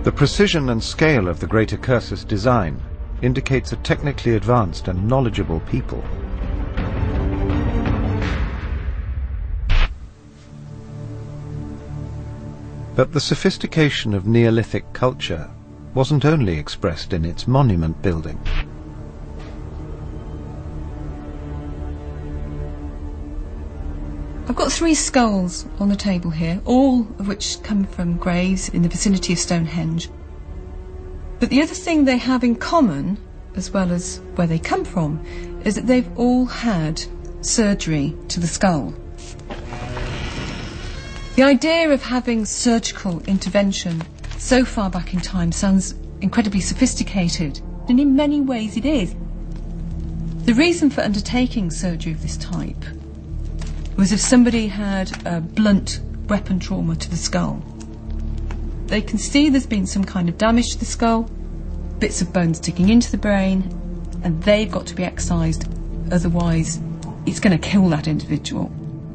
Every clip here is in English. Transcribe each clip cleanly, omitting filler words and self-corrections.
The precision and scale of the Greater Cursus design indicates a technically advanced and knowledgeable people. But the sophistication of Neolithic culture wasn't only expressed in its monument building. I've got 3 skulls on the table here, all of which come from graves in the vicinity of Stonehenge. But the other thing they have in common, as well as where they come from, is that they've all had surgery to the skull. The idea of having surgical intervention so far back in time sounds incredibly sophisticated, and in many ways it is. The reason for undertaking surgery of this type was if somebody had a blunt weapon trauma to the skull. They can see there's been some kind of damage to the skull, bits of bone sticking into the brain, and they've got to be excised, otherwise it's going to kill that individual.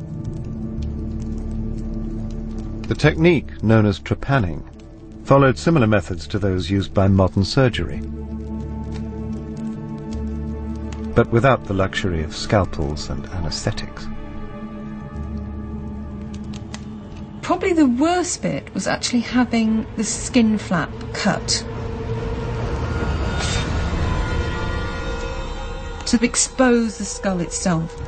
The technique, known as trepanning, followed similar methods to those used by modern surgery, but without the luxury of scalpels and anaesthetics. Probably the worst bit was actually having the skin flap cut to expose the skull itself.